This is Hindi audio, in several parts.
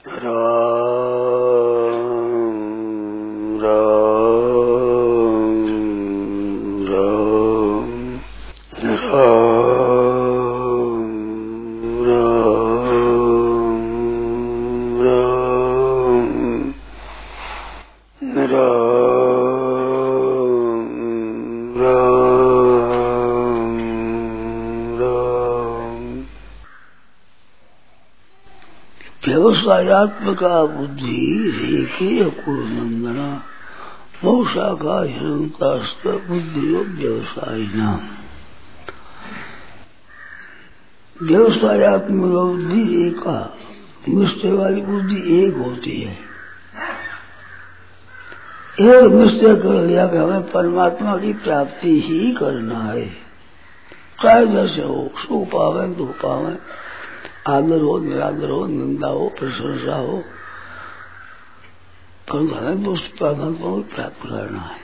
राम राम राम राम राम राम। व्यवसायत्मका बुद्धि रेखे कुरुनंदना बहुशाखा हिरंतास्त बुद्धियो व्यवसायिना। व्यवसायत्मक बुद्धि एका, निश्चय वाली बुद्धि एक होती है। एक निश्चय कर लिया कि हमें परमात्मा की प्राप्ति ही करना है, चाहे जैसे हो, सुख पावे दुख पावे, आदर हो निरादर हो, निंदा हो प्रशंसा हो, परंतु हमें तो उस परमात्मा को प्राप्त करना है।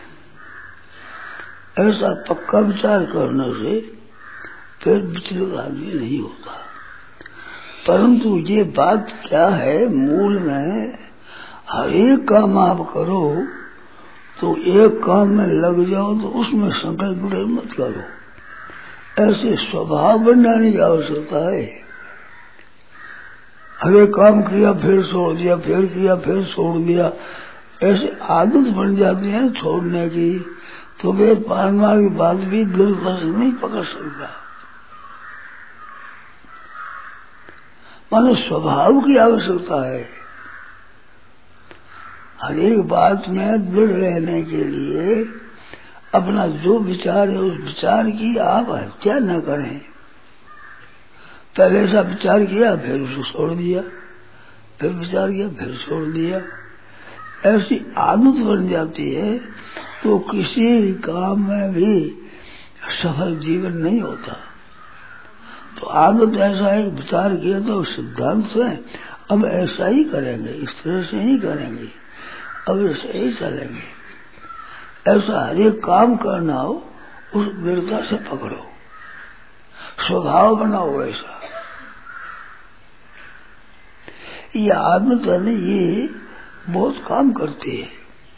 ऐसा पक्का विचार करने से फिर विचलित आदमी नहीं होता। परंतु ये बात क्या है, मूल में हर एक काम आप करो तो एक काम में लग जाओ तो उसमें संकल्प मत करो। ऐसे स्वभाव बनाने की आवश्यकता है। हर एक काम किया फिर छोड़ दिया, फिर किया फिर छोड़ दिया, ऐसे आदत बन जाती है छोड़ने की, तो वे पारमार की बात भी दिल बस नहीं पकड़ सकता। मानो स्वभाव की आवश्यकता है। हर एक बात में दृढ़ रहने के लिए अपना जो विचार है उस विचार की आप हत्या न करें। पहले ऐसा विचार किया फिर उसको छोड़ दिया, फिर विचार किया फिर छोड़ दिया, ऐसी आदत बन जाती है तो किसी काम में भी सफल जीवन नहीं होता। तो आदत ऐसा है, विचार किया तो सिद्धांत से अब ऐसा ही करेंगे, इस तरह से ही करेंगे, अब ऐसे ही चलेंगे। ऐसा हर एक काम करना हो उस दृढ़ता से पकड़ो, स्वभाव बनाओ। ऐसा ये आदत है ना, ये बहुत काम करती है।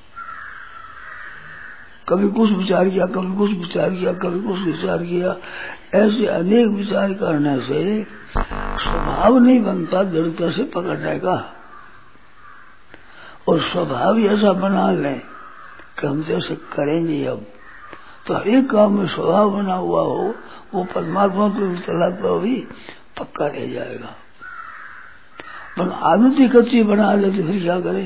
कभी कुछ विचार किया, कभी कुछ विचार किया, कभी कुछ विचार किया, ऐसे अनेक विचार करने से स्वभाव नहीं बनता दृढ़ता से पकड़ने का। और स्वभाव ऐसा बना लें कि हम जैसे करेंगे अब, तो हर एक काम में स्वभाव बना हुआ हो, वो परमात्मा को चलाता हुआ भी पक्का रह जाएगा। पर आदत ही कच्ची बना ले तो फिर क्या करे।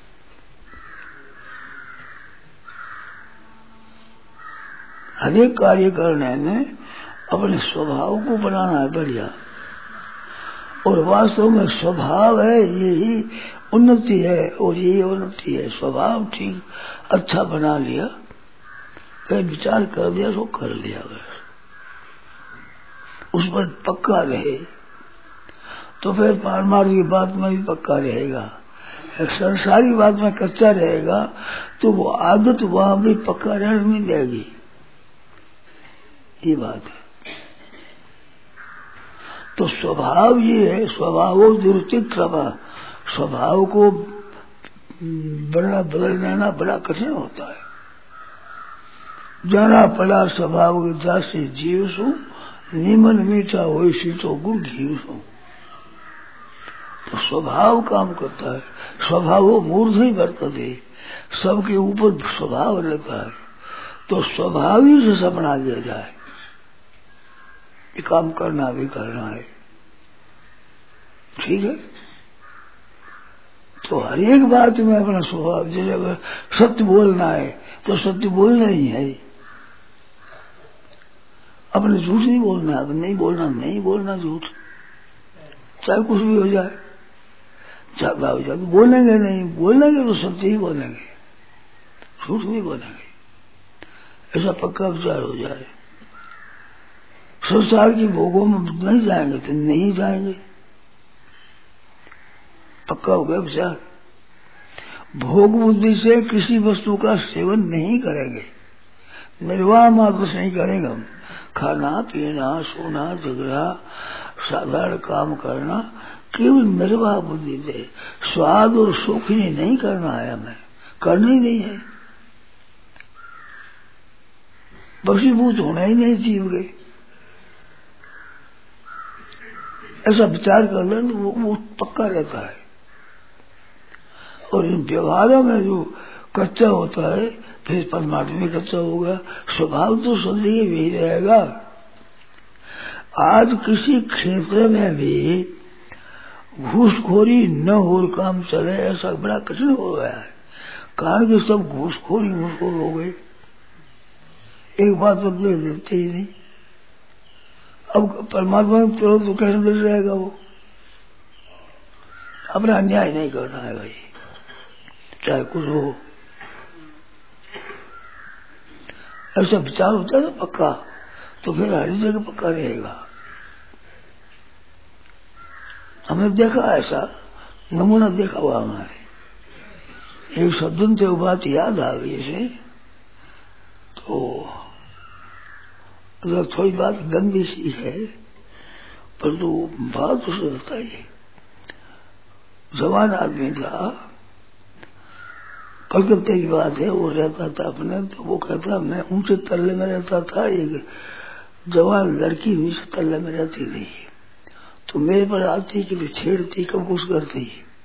हर एक कार्य करने में अपने स्वभाव को बनाना है बढ़िया। और वास्तव में स्वभाव है, यही उन्नति है और यही उन्नति है। स्वभाव ठीक अच्छा बना लिया, फिर विचार कर दिया तो कर लिया, बस उस पर पक्का रहे तो फिर पारमार्थिक बात में भी पक्का रहेगा। संसारी बात में कच्चा रहेगा तो वो आदत वहां भी पक्का रहने नहीं देगी। ये बात है। तो स्वभाव ये है, स्वभाव दुर्तिक्रम, स्वभाव को बड़ा बदल लेना बड़ा कठिन होता है। जाना पड़ा स्वभाव के दास से जीव सो, निमन मीठा हो तो गुण घीव सो। तो स्वभाव काम करता है। स्वभाव वो मूर्ध ही बरतते, सबके ऊपर स्वभाव रहता है। तो स्वभाव ही से सब बना दिया जाए, ये काम करना भी करना है, ठीक है। तो हर एक बात में अपना स्वभाव, जैसे सत्य बोलना है तो सत्य बोलना ही है, अपने झूठ नहीं बोलना है, नहीं बोलना, नहीं बोलना झूठ, चाहे कुछ भी हो जाए, ज्यादा हो जाए बोलेंगे नहीं, बोलेंगे तो सत्य ही बोलेंगे, झूठ नहीं बोलेंगे। ऐसा पक्का विचार हो जाए। संसार की भोगों में नहीं जाएंगे तो नहीं जाएंगे, पक्का हो गया विचार। भोग बुद्धि से किसी वस्तु का सेवन नहीं करेंगे, निर्वाह मात्र से नहीं करेंगे हम, खाना पीना सोना झगड़ा साधारण काम करना केवल निर्वाह बुद्धि से स्वाद और सुख ही नहीं करना है, हमें करना ही नहीं है, वशीभूत होना ही नहीं जीव के। ऐसा विचार कर लें तो वो पक्का रहता है। और इन व्यवहारों में जो कच्चा होता है फिर परमात्मा में कच्चा होगा, स्वभाव तो सदैव ही रहेगा। आज किसी क्षेत्र में भी घूसखोरी न हो काम चले ऐसा बड़ा कठिन हो गया है, कारण कि सब घूसखोर हो गए, एक बात बदल देते ही नहीं। अब परमात्मा तो कैसे बदल जाएगा, वो अपना अन्याय नहीं करना है भाई, चाहे कुछ हो। ऐसा विचार होता है ना पक्का, तो फिर हर जगह पक्का रहेगा। हमने देखा ऐसा नमूना देखा हुआ हमारे। एक शब्दन से वो बात याद आ गई इसे, तो अगर थोड़ी बात गंदी सी है पर तो बात उसे बताई। जवान आदमी था, कलकत्ते की बात है, वो रहता था अपने, तो वो कहता मैं ऊंचे तल्ले में रहता था, एक जवान लड़की नीचे तल्ले में रहती थी, तो मेरे पर आती कि छेड़ती कब कुछ करती,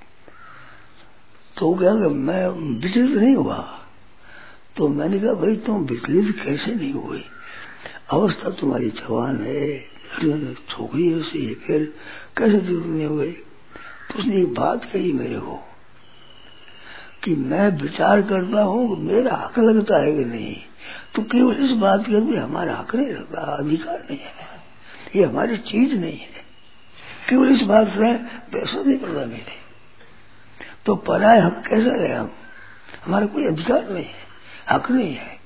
तो क्या मैं विचलित नहीं हुआ। तो मैंने कहा भाई तुम विचलित कैसे नहीं हुए, अवस्था तुम्हारी जवान है, छोकरी ऐसी है, फिर कैसे विचलित नहीं हुए। तो उसने एक बात कही मेरे को कि मैं विचार करता हूँ मेरा हक लगता है कि नहीं, तो केवल इस बात के भी हमारा हक नहीं लगता, अधिकार नहीं है, ये हमारी चीज नहीं है, केवल इस बात से पैसा नहीं पड़ता मेरे, तो पराये हक कैसे गए हम, हमारा कोई अधिकार नहीं है, हक नहीं है।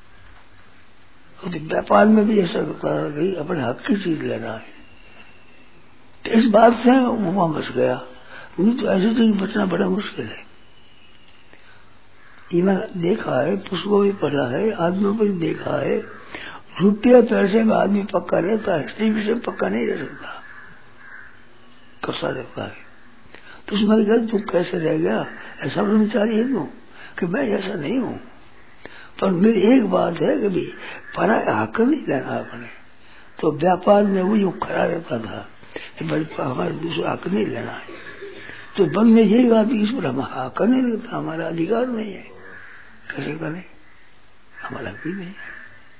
तो व्यापार में भी ऐसा होता है कि अपने हक की चीज लेना है, तो इस बात से वो वहां बच गया, नहीं तो ऐसे तो बचना बड़ा मुश्किल है। ये मैं देखा है, पुस्तकों भी पढ़ा है, आदमियों पर भी देखा है, रुपया पैसे में आदमी पक्का रहता है, स्त्री विषय पक्का नहीं रह सकता, कसा रहता है। तो उसमें कहा तू कैसे रह गया, ऐसा विचार है तू कि मैं ऐसा नहीं हूँ, पर मेरी एक बात है कि भी पराया हक नहीं लेना अपने। तो व्यापार में वो यूँ खड़ा रहता था कि भाई हमारे दूसरा हक नहीं लेना है, तो मन में यही बात इस पर हमारा हक नहीं लगता, हमारा अधिकार नहीं है, कैसे करें, हमारा भी नहीं है।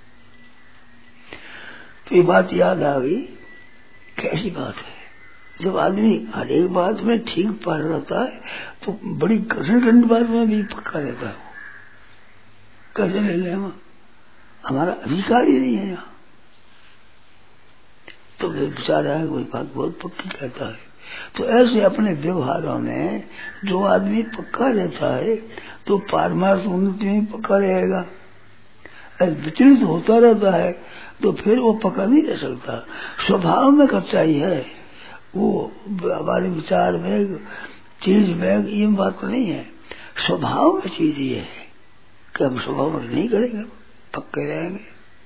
तो ये बात याद आ गई, कैसी बात है, जब आदमी हर एक बात में ठीक पार रहता है तो बड़ी कठिन बात में भी पक्का रहता है, कैसे ले लें हम, हमारा अधिकार ही नहीं है यहाँ। तो बेचारा है कोई बात बहुत पक्की कहता है। तो ऐसे अपने व्यवहारों में जो आदमी पक्का रहता है तो पारमार्थ उन्नति में पक्का रहेगा, विचलित होता रहता है तो फिर वो पक्का नहीं रह सकता। स्वभाव में कच्चाई है, वो हमारे विचार में चीज में ये बात नहीं है, स्वभाव में चीज ये है कि हम स्वभाव में नहीं करेंगे, पक्के रहेंगे,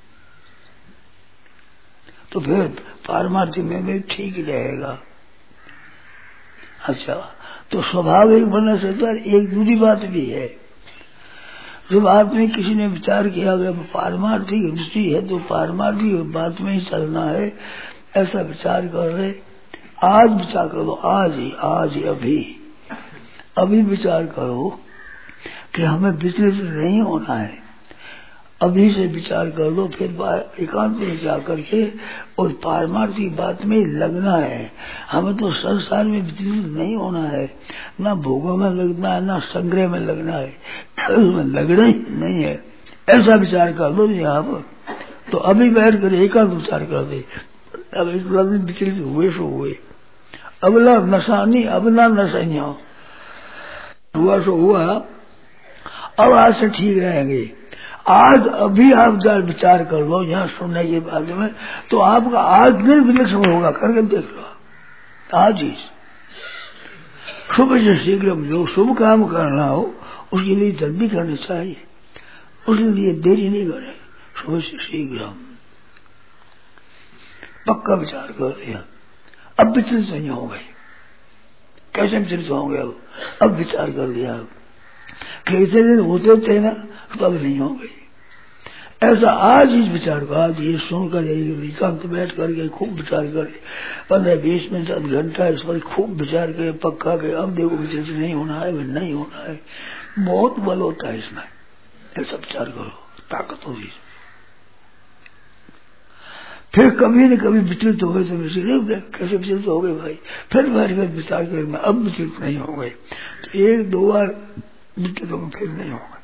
तो फिर पारमार्थिक में भी ठीक रहेगा। अच्छा, तो स्वभाव एक बनना सकता है, एक दूसरी बात भी है, जब आदमी किसी ने विचार किया कि पारमार्थिक रुचि है तो पारमार्थिक बात में ही चलना है, ऐसा विचार कर रहे, आज विचार करो, आज ही अभी विचार करो कि हमें विचलित नहीं होना है, अभी से विचार कर लो, फिर एकांत में जा करके और पारमार्थिक बात में लगना है। हमें तो संसार में विचलित नहीं होना है, ना भोगों में लगना है, ना संग्रह में लगना है, उसमें लगना ही नहीं है, ऐसा विचार कर लो यहाँ पर। तो अभी बैठ कर एकांत विचार कर दे, अब एक विचलित हुए सो हुए, अगला नशा नहीं, अब ना नशा हुआ सो हुआ, अब आज से ठीक रहेंगे। आज अभी आप जब विचार कर लो यहाँ सुनने के बाद में, तो आपका आज दिन विलक्षण होगा, करके देख लो आज ही। शुभ से शीघ्र जो शुभ काम करना हो उसके लिए जल्दी करनी चाहिए, उसके लिए देरी नहीं करे, शुभ से शीघ्र। पक्का विचार कर लिया, अब विचलित नहीं हो गए। कैसे विचलित होंगे? अब विचार कर लिया। कैसे दिन होते थे ना, तब नहीं हो गई। ऐसा आज इस विचार को, आज ये सुनकर एकांत बैठ करके खूब विचार करे, 15-20 मिनट एक घंटा इस पर खूब विचार करे, पक्का के अब देखो विचलित नहीं होना है, नहीं होना है। बहुत बल होता है इसमें। ऐसा विचार करो, ताकत होगी। फिर कभी न कभी विचलित हो गए तो कैसे विचलित हो गए भाई, फिर बैठ कर विचार कर मैं अब विचलित नहीं हो गए, तो 1-2 बार विचलित हो फिर नहीं होगा।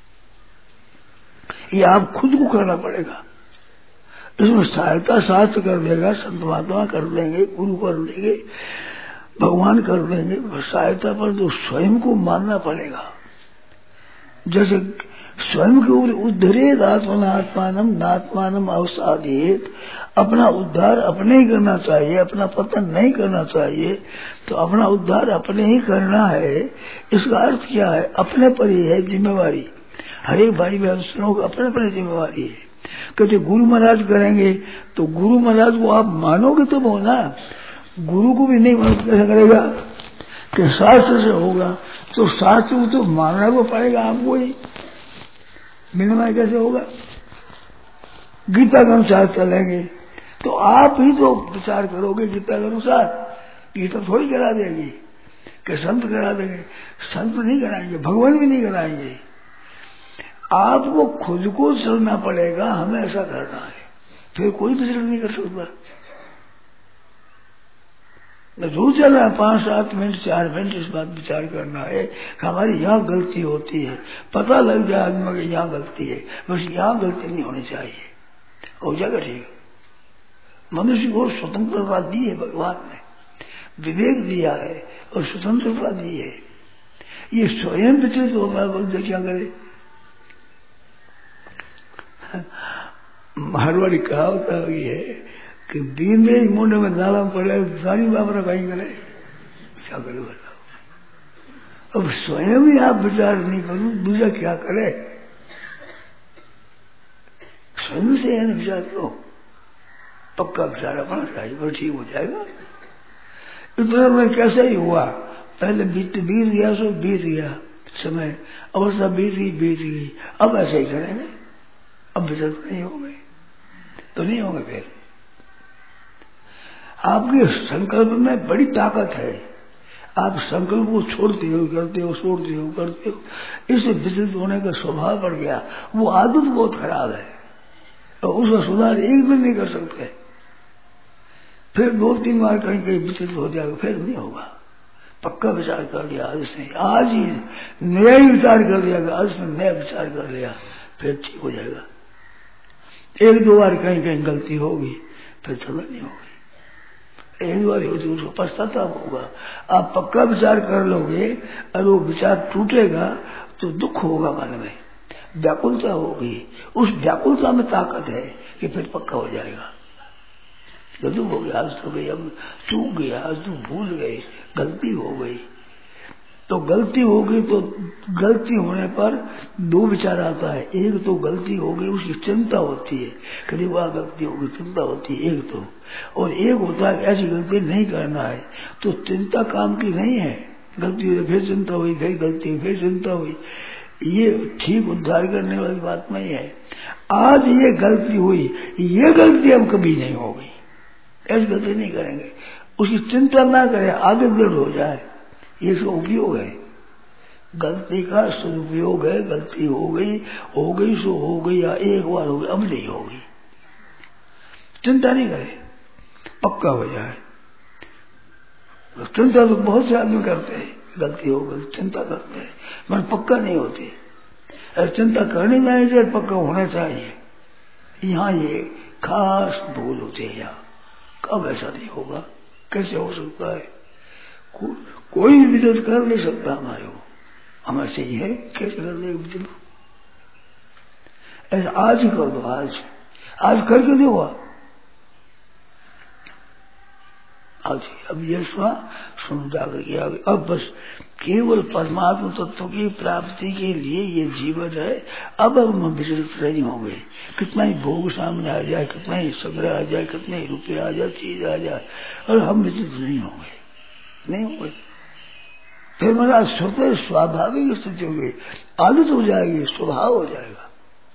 ये आप खुद को करना पड़ेगा। इसमें सहायता शास्त्र कर देगा, संत महात्मा कर देंगे, गुरु कर देंगे, भगवान कर देंगे, सहायता पर तो स्वयं को मानना पड़ेगा। जैसे स्वयं के उद्धरेत आत्मनात्मानम नात्मानम अवसादेत, अपना उद्धार अपने ही करना चाहिए, अपना पतन नहीं करना चाहिए। तो अपना उद्धार अपने ही करना है। इसका अर्थ क्या है? अपने पर ही है जिम्मेवारी। हर एक भाई बहनों को अपने पर जिम्मेवारी है। कहते गुरु महाराज करेंगे, तो गुरु महाराज को आप मानोगे तो हो ना। गुरु को भी नहीं मान कैसे करेगा कि शास्त्र से होगा, तो शास्त्र को तो मानना को पड़ेगा आपको ही। मिलना कैसे होगा? गीता के अनुसार चलेंगे तो आप ही तो विचार करोगे गीता के अनुसार। गीता थोड़ी करा देगी कि संत करा देंगे, संत नहीं कराएंगे, भगवान भी नहीं कराएंगे। आपको खुद को चलना पड़ेगा, हमें ऐसा करना है, फिर कोई विचलित नहीं कर सकता। जो चल रहा है 5-7 मिनट 4 मिनट इस बात विचार करना है कि हमारी यहाँ गलती होती है, पता लग जाए आदमी की यहाँ गलती है, बस यहाँ गलती नहीं होनी चाहिए, हो जाएगा ठीक। मनुष्य को स्वतंत्रता दी है भगवान ने, विवेक दिया है और स्वतंत्रता दी है। ये स्वयं विचलित होगा, बोलते क्या करे। मारवाड़ी कहावत है कि दिन में मुंडे में नाला पड़े सारी बाबरा भाई करे, क्या करे बताओ। अब स्वयं ही आप विचार नहीं करो, दूसरा क्या करे? स्वयं से है विचार करो, पक्का विचार अपना चाहिए, पर ठीक हो जाएगा। इतना में कैसे ही हुआ, पहले बीत गया सो बीत गया समय, अवस्था बीत गई, अब ऐसे ही करेंगे, अब विचार नहीं होंगे तो नहीं होंगे। फिर आपके संकल्प में बड़ी ताकत है, आप संकल्प को छोड़ते हो करते हो, छोड़ते हो करते हो, इससे विचलित होने का स्वभाव बढ़ गया। वो आदत बहुत खराब है और उसका सुधार एक दिन नहीं कर सकते। फिर 2-3 बार कहीं कहीं विचलित हो जाएगा, फिर नहीं होगा। पक्का विचार कर लिया आज से, आज ही नया ही विचार कर लिया, आज से नया विचार कर लिया, फिर ठीक हो जाएगा। 1-2 बार कहीं कहीं गलती होगी, फिर चला नहीं होगी। 1 बार होती उसको पश्चाताप होगा। आप पक्का विचार कर लोगे और वो विचार टूटेगा तो दुख होगा, मन में व्याकुलता होगी। उस व्याकुलता में ताकत है कि फिर पक्का हो जाएगा। गलती हो गया, आज तो गई, अब चूक गया, आज तो भूल गए, गलती हो गई। तो गलती होगी तो गलती होने पर 2 विचार आता है। एक तो गलती हो गई उसकी चिंता होती है, कभी वह गलती होगी चिंता होती है एक तो, और एक होता है ऐसी गलती नहीं करना है, तो चिंता काम की नहीं है। गलती हुई फिर चिंता हुई, फिर गलती हुई फिर चिंता हुई, ये ठीक उद्धार करने वाली बात नहीं है। आज ये गलती हुई, ये गलती अब कभी नहीं होगी, ऐसी गलती नहीं करेंगे। उसकी चिंता ना करें, आगे दृढ़ हो जाए, ये इसका उपयोग है। गलती का सदुपयोग है। गलती हो गई सो हो गई, या एक बार हो गई, अब नहीं होगी। चिंता नहीं करे, पक्का हो जाए। चिंता तो बहुत से आदमी करते हैं, गलती हो गई चिंता करते हैं, मगर पक्का नहीं होती। चिंता करनी नहीं चाहिए, पक्का होना चाहिए। यहाँ ये खास भूल होती है। यहाँ कब ऐसा नहीं होगा, कैसे हो सकता है? कोई विचलित कर नहीं सकता हमारे को, हमारे से ही है, कैसे कर देगा विचलित? ऐसा आज ही कर दो, आज करके नहीं हुआ, अब ये सुन जाकर के अब बस केवल परमात्मा तत्व की प्राप्ति के लिए ये जीवन है। अब हम विचलित नहीं होंगे। कितना ही भोग सामने आ जाए, कितना ही संग्रह आ जाए, कितने ही रुपये आ जाए, चीज आ जाए, और हम विचलित नहीं होंगे, नहीं होंगे। फिर मेरा स्वतः स्वाभाविक स्थिति होगी, आदत हो जाएगी, स्वभाव हो जाएगा।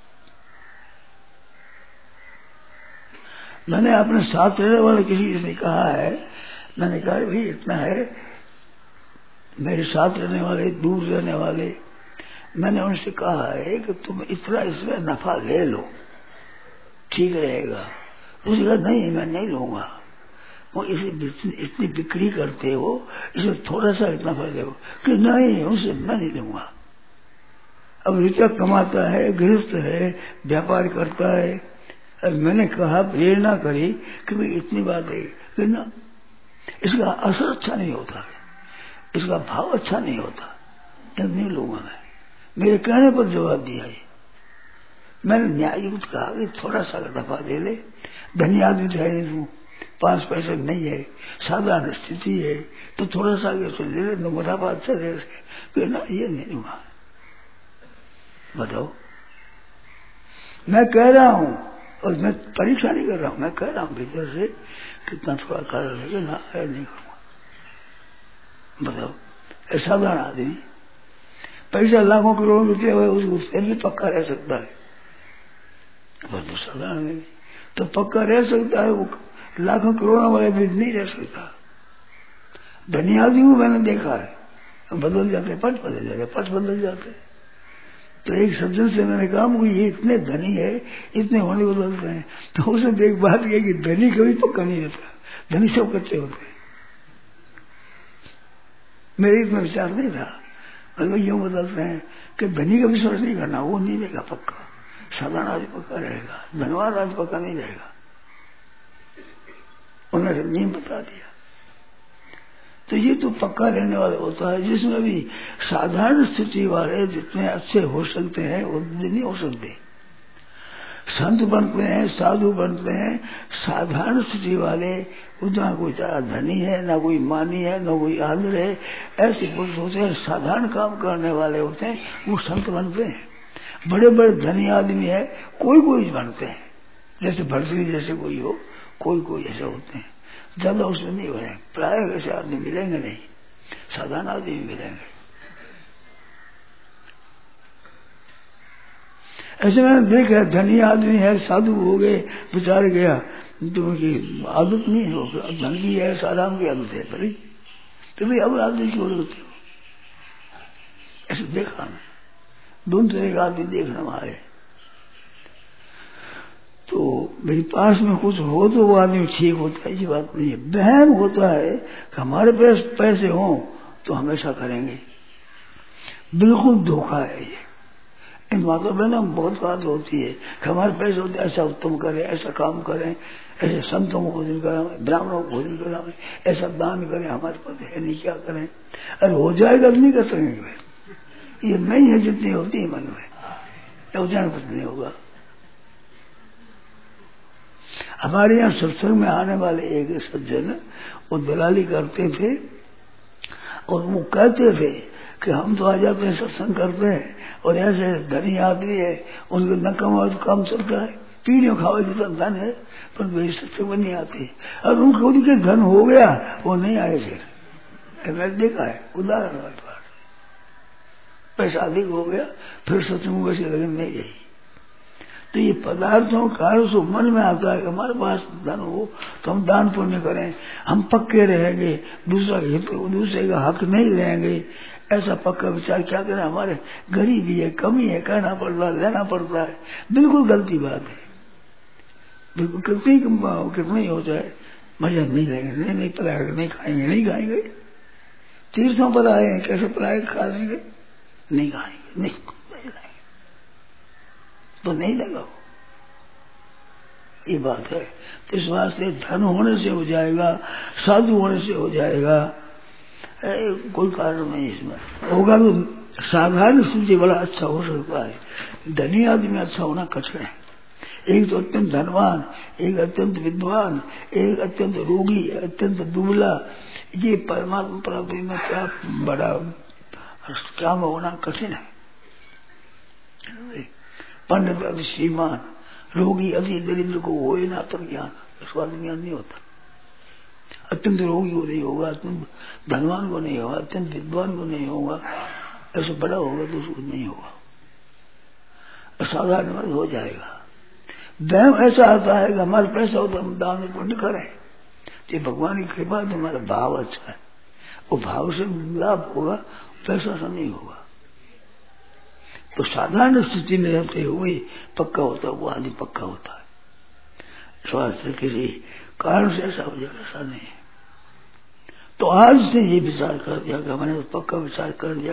मैंने अपने साथ रहने वाले किसी ने कहा है, मैंने कहा भाई इतना है, मेरे साथ रहने वाले, दूर रहने वाले, मैंने उनसे कहा है कि तुम इतना इसमें नफा ले लो, ठीक रहेगा। उसने कहा नहीं, मैं नहीं लूंगा। वो इतनी बिक्री करते हो, इसे थोड़ा सा इतना फायदा हो कि नहीं, उसे मैं नहीं लूंगा। अब रुपया कमाता है, गृहस्थ है, व्यापार करता है। अब मैंने कहा, प्रेरणा करी कि भाई इतनी बात है कि ना, इसका असर अच्छा नहीं होता, इसका भाव अच्छा नहीं होता, जब नहीं लूंगा मैं। मेरे कहने पर जवाब दिया है। मैंने न्याययुक्त कहा कि थोड़ा सा दफा दे ले, धनी आदमी चाहिए तू, 5 पैसे नहीं है, साधारण स्थिति है, तो थोड़ा सा ले ले, मुनाफा अच्छा दे कि ना, ये नहीं लूंगा। बताओ, मैं कह रहा हूं और मैं परीक्षा नहीं कर रहा हूं, मैं कह रहा हूं भीतर से कितना थोड़ा कर लेगा ना, नहीं करूंगा। बताओ, ऐसा साधारण आदमी पैसा लाखों करोड़ों रुपये हुए, उससे भी पक्का रह सकता है। तो साधारण नहीं तो पक्का रह सकता है, वो लाखों करोड़ों वाले भी नहीं रह सकता। धनी आदमी को मैंने देखा है, बदल जाते, पट बदल जाते, पट बदल जाते। तो एक सज्जन से मैंने कहा, मुझे ये इतने धनी है, इतने होने बदलते हैं। तो उसने देख बात किया कि धनी कभी पक्का नहीं रहता, धनी सब कच्चे होते हैं। मेरे इतना विचार नहीं था, मतलब यूं बदलते हैं कि धनी का विश्वास नहीं करना, वो नहीं रहेगा पक्का, साधारण आदमी पक्का रहेगा, धनवान आदमी पक्का नहीं रहेगा। उन्होंने नियम बता दिया। तो ये तो पक्का रहने वाला होता है, जिसमें भी साधारण स्थिति वाले जितने अच्छे हो सकते हैं उतने नहीं हो सकते। संत बनते हैं, साधु बनते हैं, साधारण स्थिति वाले उतना कोई ज्यादा धनी है, ना कोई मानी है, ना कोई आदर है, ऐसे पुरुष होते हैं, साधारण काम करने वाले होते हैं, वो संत बनते हैं। बड़े बड़े धनी आदमी है, कोई कोई बनते हैं, जैसे भरतरी जैसे कोई हो, कोई कोई ऐसे होते हैं, ज्यादा उसमें नहीं बने। प्राय ऐसे आदमी मिलेंगे नहीं, साधारण आदमी मिलेंगे। ऐसे मैंने देखा, धनी आदमी है, साधु हो गए, बेचार गया, तो उनकी आदत नहीं है, धन की है, साधारण की आदत है बड़ी, तो भाई अब आदमी की जरूरत है। ऐसे देखा मैं, दोनों तरह का आदमी देखने में आए। तो मेरे पास में कुछ हो तो वो आदमी ठीक होता है, ये बात नहीं है। वहम होता है कि हमारे पास पैसे हों तो हमेशा करेंगे, बिल्कुल धोखा है ये। इन बातों में ना बहुत बात होती है कि हमारे पैसे होते ऐसा उत्तम करें, ऐसा काम करें, ऐसे संतों को भोजन कराएं, ब्राह्मणों को भोजन कराएं, ऐसा दान करें, हमारे पास है नहीं, क्या करें। अरे हो जाएगा, नहीं कर सकेंगे, ये नहीं है जितनी होती है मन में, तो जान कुछ नहीं होगा। हमारे यहाँ सत्संग में आने वाले एक सज्जन, वो दलाली करते थे और वो कहते थे कि हम तो आ जाते हैं, सत्संग करते हैं, और ऐसे धनी आदमी है, उनको न कमाओ तो काम चलता है, पीढ़ियों खाओ जितना धन है, पर वे सत्संग में नहीं आते। और उनको उनके धन हो गया, वो नहीं आए फिर। मैंने देखा है उदाहरण, पैसा अधिक हो गया, फिर सत्संग वैसे लगन नहीं गई। तो ये पदार्थों कारण से मन में आता है कि हमारे पास धन हो तो हम दान पुण्य करें, हम पक्के रहेंगे, दूसरे का हक नहीं लेंगे, ऐसा पक्का विचार क्या करें। हमारे गरीबी है, कमी है, कहना पड़ रहा है, लेना पड़ता है, बिल्कुल गलती बात है। बिल्कुल कितनी हो जाए, मजा नहीं लेंगे, नहीं पलाएंगे, नहीं खाएंगे, नहीं खाएंगे। तीर्थों पर आए हैं, कैसे पलाए खा लेंगे, नहीं खाएंगे, नहीं खाएंगे, तो नहीं लगा, ये बात है। तो इस वास्ते धन होने से हो जाएगा, साधु होने से हो जाएगा, कोई कारण नहीं इसमें। होगा तो साधारण स्थिति बड़ा अच्छा हो सकता है, धनी आदमी अच्छा होना कठिन है। एक तो अत्यंत धनवान, एक अत्यंत विद्वान, एक अत्यंत रोगी, अत्यंत दुबला। ये परमात्मा प्राप्ति में क्या बड़ा क्या होना कठिन है। पंडित अति श्रीमान, रोगी अति दरिद्र को हो ना तब ज्ञान, स्वाद ज्ञान नहीं होता। अत्यंत रोगी को नहीं होगा, अत्यंत धनवान को नहीं होगा, अत्यंत विद्वान को नहीं होगा, ऐसे बड़ा होगा तो उसको नहीं होगा, साधारण हो जाएगा। वह ऐसा आता है कि हमारे पैसा होता हम दान पुण्य करें, ये भगवान की कृपा तो हमारा भाव अच्छा है, वो भाव से लाभ होगा, पैसा से नहीं होगा। तो साधारण स्थिति में रहते हुए पक्का होता है, वो आदि पक्का होता है। स्वास्थ्य किसी कारण से ऐसा हो जाएगा, ऐसा नहीं है। तो आज से ये विचार कर दिया कि मैंने पक्का विचार कर दिया।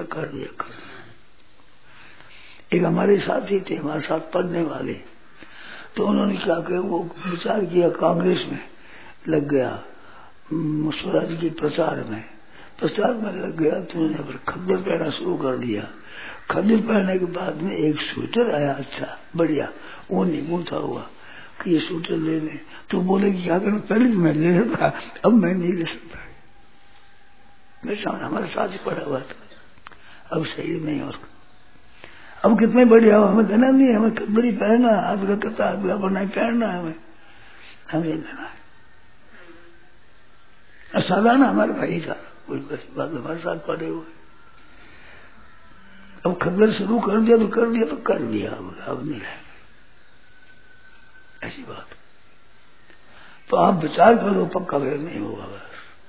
एक हमारे साथी थे, हमारे साथ पढ़ने वाले, तो उन्होंने क्या किया, वो विचार किया, कांग्रेस में लग गया, स्वराज के प्रचार में लग गया। तो उन्होंने फिर खद्दर पहनना शुरू कर दिया। खद्दर पहनने के बाद में एक स्वेटर आया, अच्छा बढ़िया, वो नहीं गूंथा हुआ कि ये स्वेटर ले लें। तो बोले कि क्या करें, पहले मैं ले लेता, अब मैं नहीं ले सकता। मेरे सामने हमारे साथ ही पड़ा हुआ था, अब सही नहीं। और अब कितने बढ़िया हो, हमें देना नहीं है, हमें खद्दरी पहनना, आपका करता आपका पर नहीं पहनना है, हमें देना है। साधारण हमारे भाई था, कोई बात हमारे साथ पड़े हुए। अब खद्दर शुरू कर दिया तो कर दिया, तो कर दिया, अब नहीं रहेगा, ऐसी बात। तो आप विचार करो, पक्का फिर नहीं होगा। बस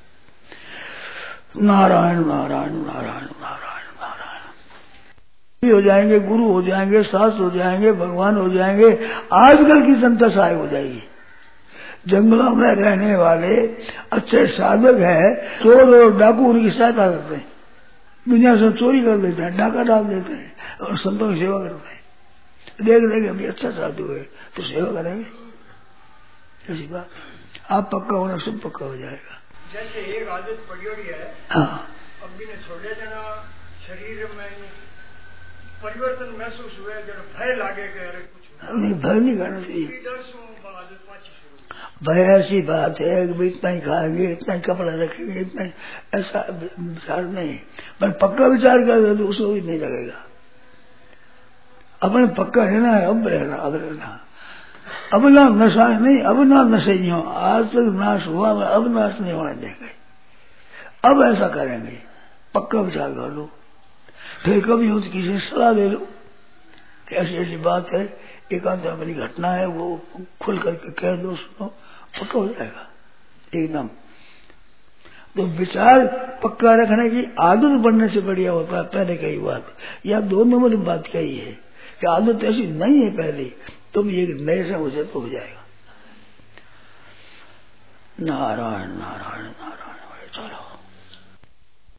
नारायण नारायण नारायण नारायण नारायण हो जाएंगे, गुरु हो जाएंगे, शास्त्र हो जाएंगे, भगवान हो जाएंगे। आजकल की जनता सहाय हो जाएगी। जंगलों में रहने वाले अच्छे साधक हैं, चोर और डाकू उनकी सहायता करते हैं, दुनिया से चोरी कर देते हैं, डाका डाल देते हैं और संतों की सेवा करते हैं। देख देंगे अभी अच्छा साधु है तो सेवा करेंगे, ऐसी बात। आप पक्का होना, सब पक्का हो जाएगा। जैसे एक आदत पड़ी हुई है, हाँ, अभी ने छोड़े जना शरीर में परिवर्तन महसूस हुए, जब भय लागे कि अरे कुछ नहीं, भय नहीं करना चाहिए। डर से आदत पाची शुरू। भय ऐसी बात है कि इतना ही खाएंगे, इतना ही कपड़ा रखेंगे, इतना ही, ऐसा विचार नहीं। पर पक्का विचार करेगा तो उसको भी नहीं लगेगा। अपने पक्का रहना है, अब रहना, अब रहना। अब ना नशा नहीं, अब ना नशे नहीं हो, आज तक नाश हुआ, अब नाश नहीं होने देंगे, अब ऐसा करेंगे। पक्का विचार कर लो, फिर कभी हो तो किसी से सलाह दे लो कि ऐसी ऐसी बात है, एकांत मेरी घटना है, वो खुल करके कह दो, सुनो, पक्का हो जाएगा एकदम। तो विचार पक्का रखने की आदत बढ़ने से बढ़िया होता है। पहले कही बात, या 2 नंबर बात कही है कि आदत ऐसी नहीं है पहले, तुम ये नए से हो जाए तो हो जाएगा। नारायण नारायण नारायण, चलो।